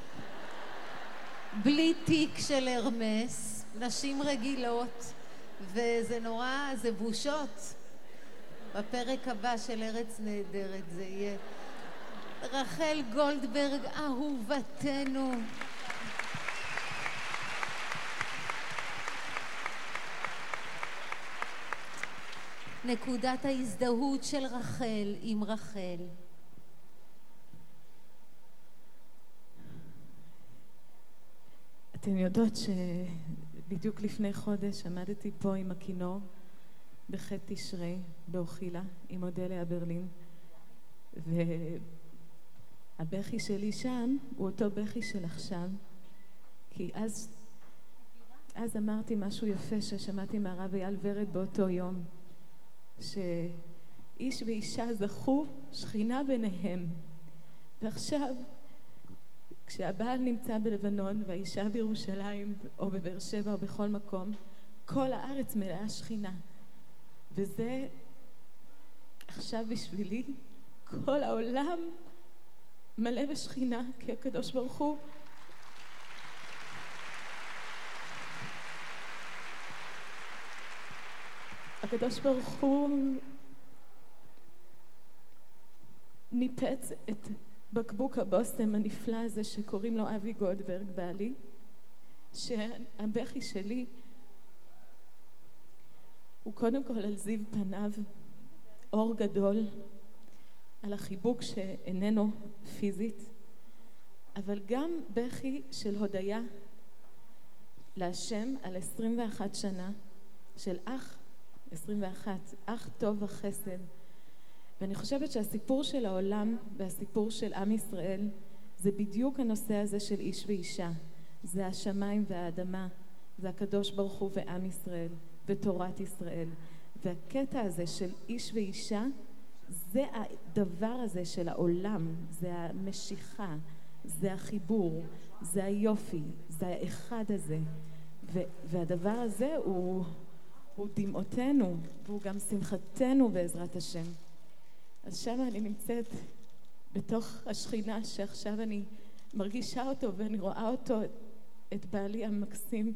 בלי תיק של הרמס, נשים רגילות, וזה נורא, זה בושות. בפרק הבא של ארץ נהדרת זה יהיה. רחל גולדברג, אהובתנו. נקודת ההזדהות של רחל עם רחל. אתן יודעות שבדיוק לפני חודש עמדתי פה עם הכינור בח' תשרי באוכילה עם אודליה ברלין, והבכי שלי שם הוא אותו בכי של עכשיו, כי אז אז אמרתי משהו יפה ששמעתי מהרב אייל ורד באותו יום, שאיש ואישה זכו שכינה ביניהם, ועכשיו כשהבעל נמצא בלבנון והאישה בירושלים או בבאר שבע או בכל מקום, כל הארץ מלאה שכינה. וזה עכשיו בשבילי, כל העולם מלא בשכינה, כי הקדוש ברוך הוא הקדוש ברוך הוא ניפץ את בקבוק הבושם הנפלא הזה שקוראים לו אבי גולדברג בעלי, שהבכי שלי הוא קודם כל על זיו פניו, אור גדול, על החיבוק שאיננו פיזית, אבל גם בכי של הודיה להשם על עשרים ואחת שנה של אח, עשרים ואחת, אח טוב וחסד. ואני חושבת שהסיפור של העולם והסיפור של עם ישראל זה בדיוק הנושא הזה של איש ואישה. זה השמיים והאדמה, זה הקדוש ברוך הוא ועם ישראל ותורת ישראל. והקטע הזה של איש ואישה זה הדבר הזה של העולם, זה המשיכה, זה החיבור, זה היופי, זה האחד הזה. ו- והדבר הזה הוא, הוא דמעותנו והוא גם שמחתנו בעזרת השם. אז שם אני נמצאת בתוך השכינה שעכשיו אני מרגישה אותו ואני רואה אותו, את בעלי המקסים,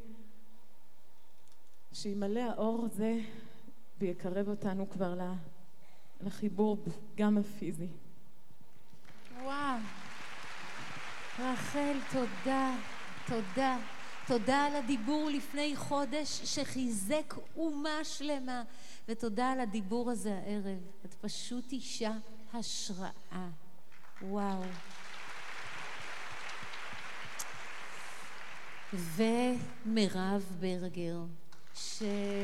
שימלא האור הזה ויקרב אותנו כבר לחיבור גם הפיזי. וואו, רחל, תודה, תודה. תודה על הדיבור לפני חודש שחיזק אומה שלמה, ותודה על הדיבור הזה הערב. את פשוט אישה השראה. וואו. ומרב ברגר, ש...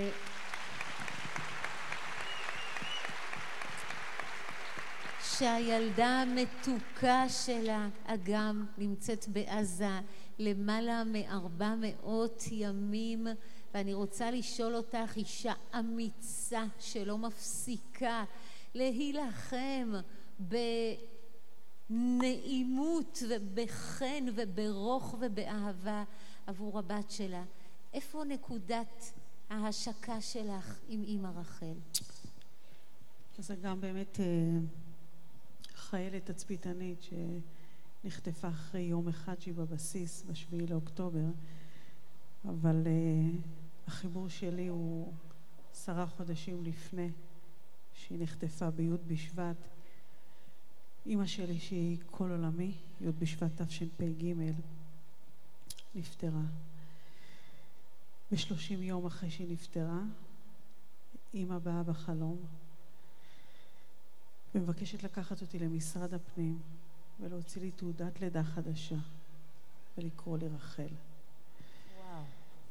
שהילדה המתוקה שלה, אגם, נמצאת בעזה למעלה מארבע מאות ימים, ואני רוצה לשאול אותך, אישה אמיצה שלא מפסיקה להילחם בנעימות ובחן וברוך ובאהבה עבור הבת שלה, איפה נקודת ההשקה שלך עם אמא רחל? זה גם באמת חיילת תצפיתנית שנחטפה אחרי יום אחד שהיא בבסיס בשביעי לאוקטובר, אבל החיבור שלי הוא עשרה חודשים לפני שהיא נחטפה בי' בשבט. אמא שלי שהיא כל עולמי, י' בשבט תשפ"ג, נפטרה. ב-שלושים יום אחרי שהיא נפטרה, אמא באה בחלום ומבקשת לקחת אותי למשרד הפנים ולהוציא לי תעודת לידה חדשה ולקרוא לי רחל. וואו.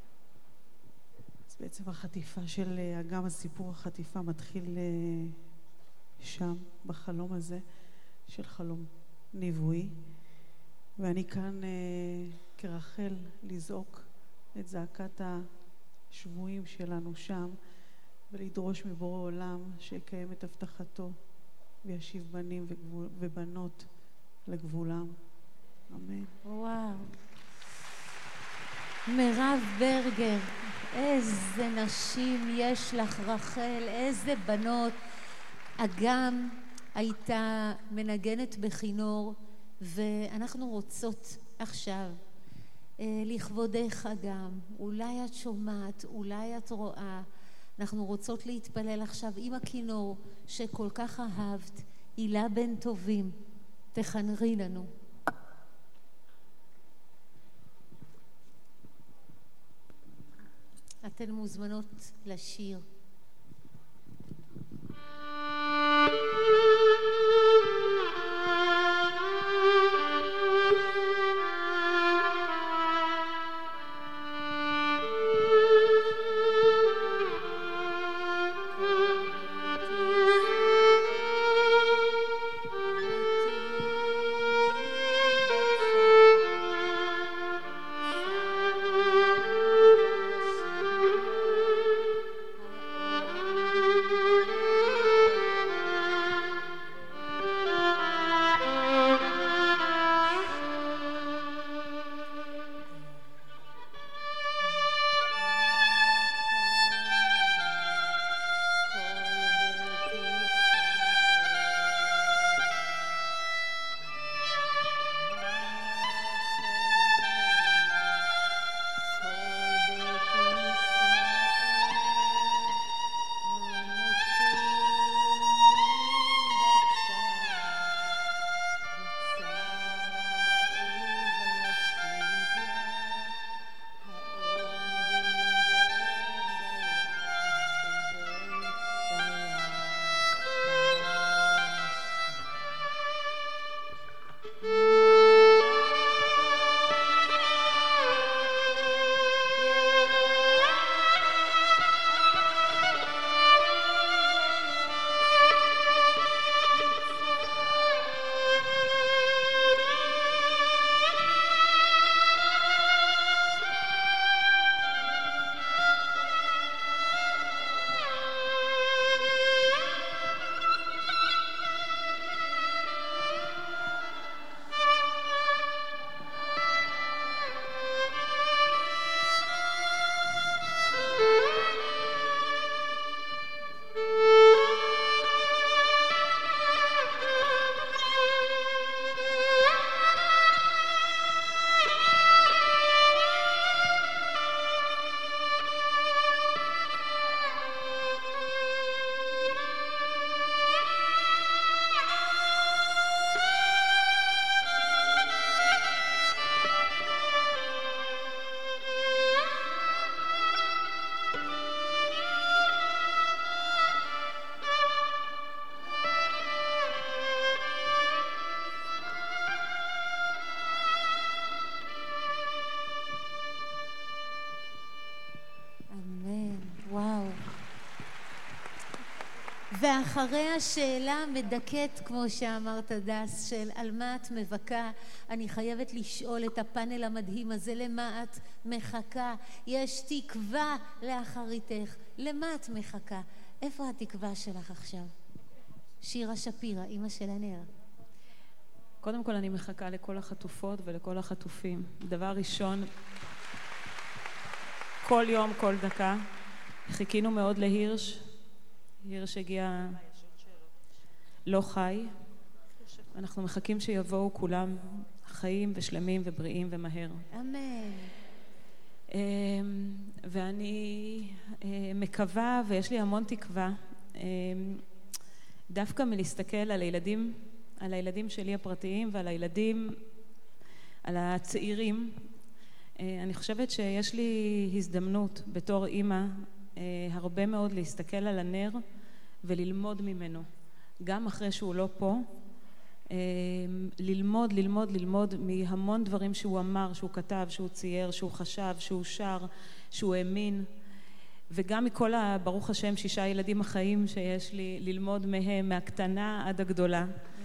אז בעצם החטיפה של, גם הסיפור החטיפה מתחיל שם, בחלום הזה, של חלום נבואי, ואני כאן כרחל לזעוק את זעקת השבויים שלנו שם ולדרוש מבורא עולם שיקיים את הבטחתו וישיב בנים וגבול, ובנות לגבולם. אמן. וואו. מרב ברגר, איזה נשים יש לך רחל, איזה בנות. אגם הייתה מנגנת בכינור, ואנחנו רוצות עכשיו לכבודך אגם, אולי את שומעת, אולי את רואה, אנחנו רוצות להתפלל עכשיו עם הכינור שכל כך אהבת, הילה בן טובים, תחנרי לנו. אתן מוזמנות לשיר. ואחרי השאלה המדכאת, כמו שאמרת דס, של על מה את מבכה, אני חייבת לשאול את הפאנל המדהים הזה, למה את מחכה? יש תקווה לאחריתך, למה את מחכה? איפה התקווה שלך עכשיו? שירה שפירא, אמא של הנר. קודם כל אני מחכה לכל החטופות ולכל החטופים. דבר ראשון, כל יום, כל דקה, חיכינו מאוד להירש. הירש הגיע לא חי. אנחנו מחכים שיבואו כולם חיים ושלמים ובריאים ומהר. אמן. ואני מקווה, ויש לי המון תקווה, דווקא מלהסתכל על הילדים, על הילדים שלי הפרטיים ועל הילדים, על הצעירים. אני חושבת שיש לי הזדמנות בתור אימא הרבה מאוד להסתכל על הנר וללמוד ממנו, גם אחרי שהוא לא פה, ללמוד, ללמוד, ללמוד מהמון דברים שהוא אמר, שהוא כתב, שהוא צייר, שהוא חשב, שהוא שר, שהוא האמין, וגם מכל ברוך השם שישה ילדים החיים שיש לי, ללמוד מהם, מהקטנה עד הגדולה.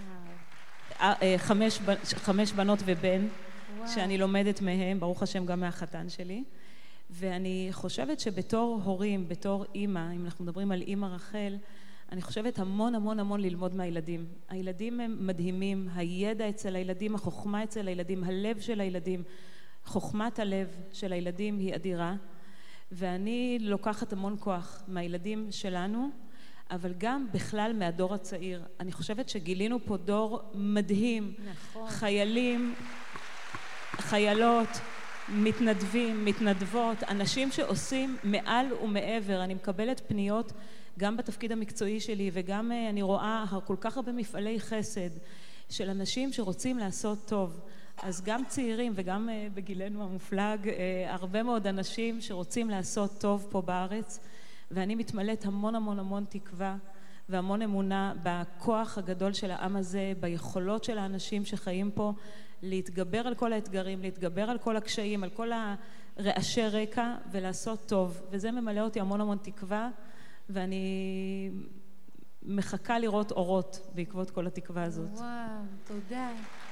חמש, חמש בנות ובן, וואו. שאני לומדת מהם, ברוך השם גם מהחתן שלי. ואני חושבת שבתור הורים, בתור אימא, אם אנחנו מדברים על אימא רחל, אני חושבת המון המון המון ללמוד מהילדים. הילדים הם מדהימים, הידע אצל הילדים, החוכמה אצל הילדים, הלב של הילדים, חוכמת הלב של הילדים היא אדירה, ואני לוקחת המון כוח מהילדים שלנו, אבל גם בכלל מהדור הצעיר. אני חושבת שגילינו פה דור מדהים, נכון. חיילים, חיילות, מתנדבים, מתנדבות, אנשים שעושים מעל ומעבר. אני מקבלת פניות גם בתפקיד המקצועי שלי, וגם אני רואה כל כך הרבה מפעלי חסד של אנשים שרוצים לעשות טוב. אז גם צעירים וגם בגילנו המופלג, הרבה מאוד אנשים שרוצים לעשות טוב פה בארץ, ואני מתמלאת המון המון המון תקווה והמון אמונה בכוח הגדול של העם הזה, ביכולות של האנשים שחיים פה, להתגבר על כל האתגרים, להתגבר על כל הקשיים, על כל הרעשי רקע ולעשות טוב. וזה ממלא אותי המון המון תקווה, ואני מחכה לראות אורות בעקבות כל התקווה הזאת. וואו, תודה.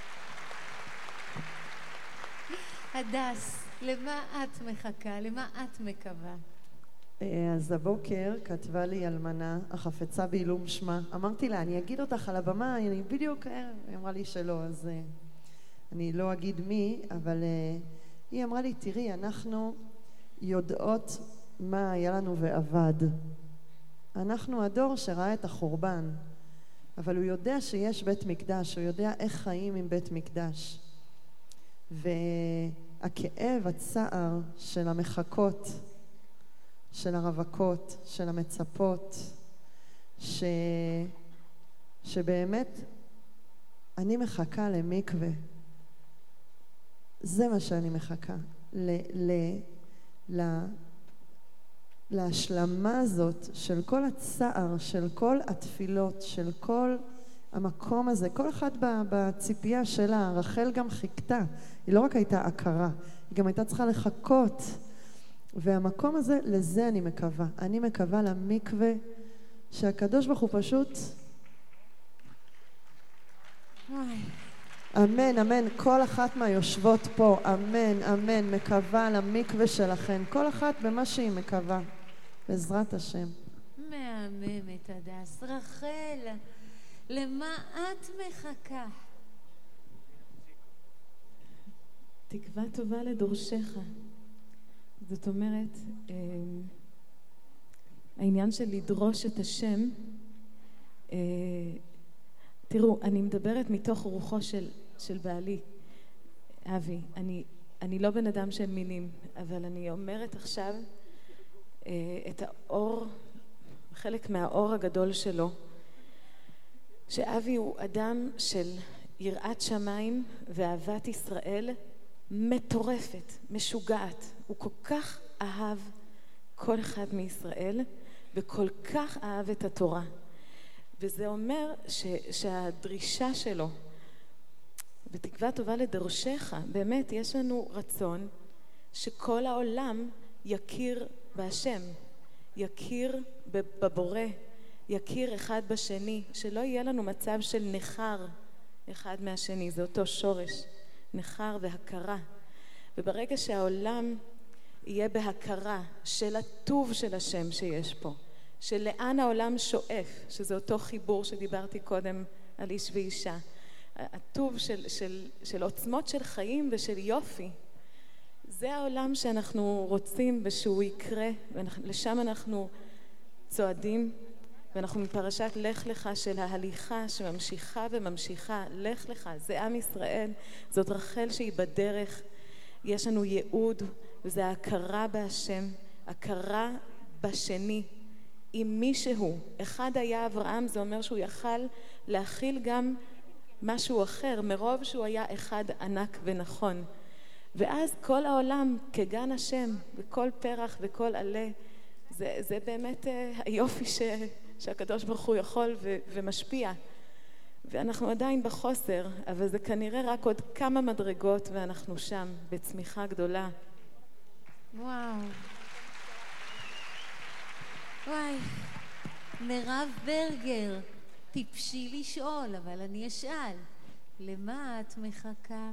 הדס, למה את מחכה? למה את מקווה? אז הבוקר כתבה לי אלמנה, החפצה בעילום שמה. אמרתי לה, אני אגיד אותך על הבמה, אני בדיוק, היא אמרה לי שלא, אז אני לא אגיד מי, אבל היא אמרה לי, תראי, אנחנו יודעות מה היה לנו ועבד. אנחנו הדור שראה את החורבן, אבל הוא יודע שיש בית מקדש, הוא יודע איך חיים עם בית מקדש. והכאב, הצער של המחכות, של הרווקות, של המצפות, ש... שבאמת אני מחכה למקווה. זה מה שאני מחכה. ל... ל... ל... להשלמה הזאת של כל הצער, של כל התפילות, של כל המקום הזה. כל אחד בציפייה שלה, רחל גם חיכתה. היא לא רק הייתה הכרה, היא גם הייתה צריכה לחכות. והמקום הזה, לזה אני מקווה. אני מקווה למקווה שהקדוש ברוך הוא פשוט... אמן, אמן. כל אחת מהיושבות פה, אמן, אמן. מקווה למקווה שלכן. כל אחת במה שהיא מקווה. בעזרת השם. מהממת, הדס. רחל, למה את מחכה? תקווה טובה לדורשך. זאת אומרת, העניין של לדרוש את השם, תראו, אני מדברת מתוך רוחו של, של בעלי, אבי. אני, אני לא בן אדם של מילים, אבל אני אומרת עכשיו את האור, חלק מהאור הגדול שלו, שאבי הוא אדם של יראת שמיים ואהבת ישראל מטורפת, משוגעת. הוא כל כך אהב כל אחד מישראל וכל כך אהב את התורה. וזה אומר ש, שהדרישה שלו בתקווה טובה לדורשך, באמת יש לנו רצון שכל העולם יכיר בהשם, יכיר בבורא, יכיר אחד בשני, שלא יהיה לנו מצב של נחר אחד מהשני, זה אותו שורש, נחר והכרה. וברגע שהעולם יהיה בהכרה של הטוב של השם שיש פה, של לאן העולם שואף, שזה אותו חיבור שדיברתי קודם על איש ואישה, הטוב של, של, של עוצמות של חיים ושל יופי, זה העולם שאנחנו רוצים ושהוא יקרה, ולשם אנחנו צועדים, ואנחנו מפרשת לך לך של ההליכה שממשיכה וממשיכה, לך לך, זה עם ישראל, זאת רחל שהיא בדרך, יש לנו ייעוד, וזה ההכרה בהשם, הכרה בשני, עם מישהו. אחד היה אברהם, זה אומר שהוא יכל להכיל גם משהו אחר, מרוב שהוא היה אחד ענק ונכון. ואז כל העולם כגן השם, וכל פרח וכל עלה, זה, זה באמת היופי ש, שהקדוש ברוך הוא יכול ו, ומשפיע. ואנחנו עדיין בחוסר, אבל זה כנראה רק עוד כמה מדרגות ואנחנו שם בצמיחה גדולה. וואו. וואי, מירב ברגר, טיפשי לשאול, אבל אני אשאל. למה את מחכה?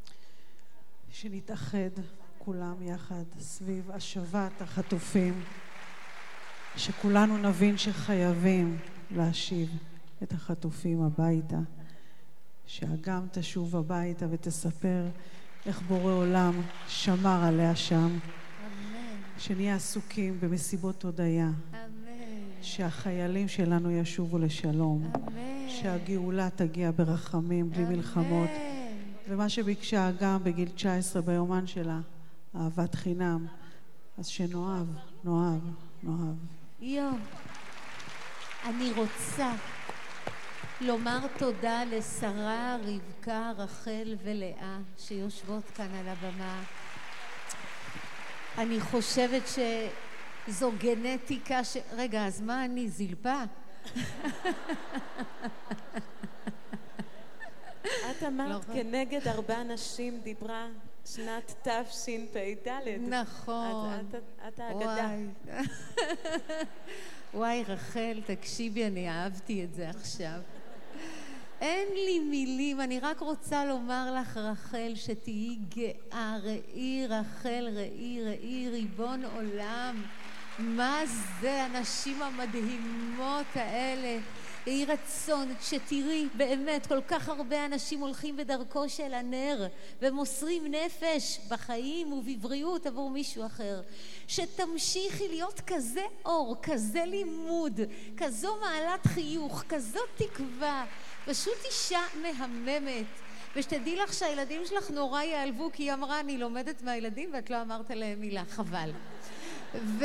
שנתאחד כולם יחד סביב השבת החטופים, שכולנו נבין שחייבים להשיב את החטופים הביתה, שאגם תשוב הביתה ותספר איך בורא עולם שמר עליה שם. אמן. שנהיה עסוקים במסיבות הודיה. אמן. שהחיילים שלנו ישובו לשלום. אמן. שהגאולה תגיע ברחמים בלי מלחמות. ומה שביקשה אגם בגיל תשע עשרה ביומן שלה, אהבת חינם, אז שנאהב, נאהב, נאהב. יו, אני רוצה לומר תודה לשרה, רבקה, רחל ולאה שיושבות כאן על הבמה. אני חושבת שזו גנטיקה ש... רגע, אז מה אני זלפה? את אמרת כנגד ארבע נשים דיברה שנת תשפ"ד. נכון. את, את, את האגדה. וואי. וואי, רחל, תקשיבי, אני אהבתי את זה עכשיו. אין לי מילים, אני רק רוצה לומר לך, רחל, שתהיי גאה, ראי, רחל, ראי, ראי, ריבון עולם. מה זה, הנשים המדהימות האלה? יהי רצון שתראי באמת כל כך הרבה אנשים הולכים בדרכו של הנר ומוסרים נפש בחיים ובבריאות עבור מישהו אחר, שתמשיכי להיות כזה אור, כזה לימוד, כזו מעלת חיוך, כזו תקווה, פשוט אישה מהממת. ושתדעי לך שהילדים שלך נורא יעלבו, כי היא אמרה אני לומדת מהילדים ואת לא אמרת להם מילה, חבל. ו...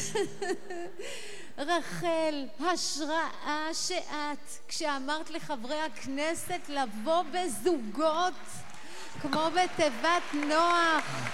רחל, השראה שאת, כשאמרת לחברי הכנסת לבוא בזוגות, כמו בתיבת נוח.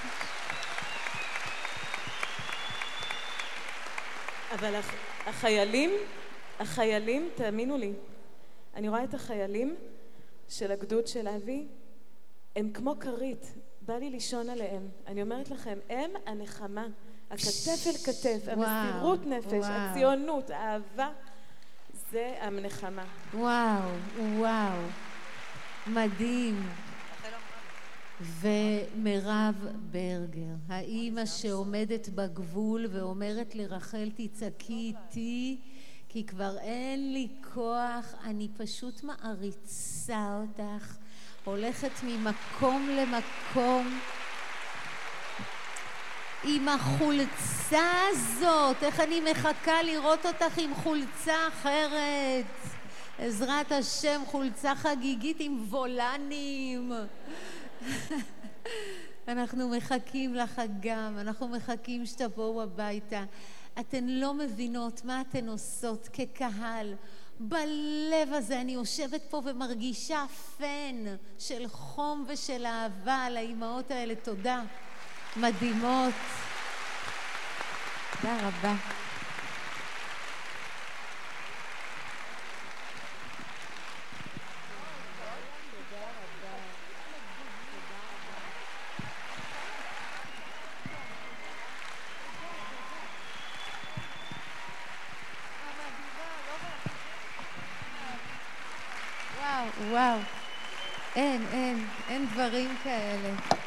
אבל החיילים, החיילים, תאמינו לי, אני רואה את החיילים של הגדוד של אבי, הם כמו כרית, בא לי לישון עליהם. אני אומרת לכם, הם הנחמה. הכתף אל כתף, המסירות נפש, הציונות, האהבה, זה הנחמה. וואו, וואו, מדהים. ומירב ברגר, האימא שעומדת בגבול ואומרת לרחל תצעקי איתי, כי כבר אין לי כוח, אני פשוט מעריצה אותך, הולכת ממקום למקום, עם החולצה הזאת, איך אני מחכה לראות אותך עם חולצה אחרת. עזרת השם, חולצה חגיגית עם וולנים. אנחנו מחכים לך גם, אנחנו מחכים שתבואו הביתה. אתן לא מבינות מה אתן עושות כקהל. בלב הזה אני יושבת פה ומרגישה פן של חום ושל אהבה על האימהות האלה. תודה. מדהימות. תודה רבה. וואו. אין, אין, אין דברים כאלה.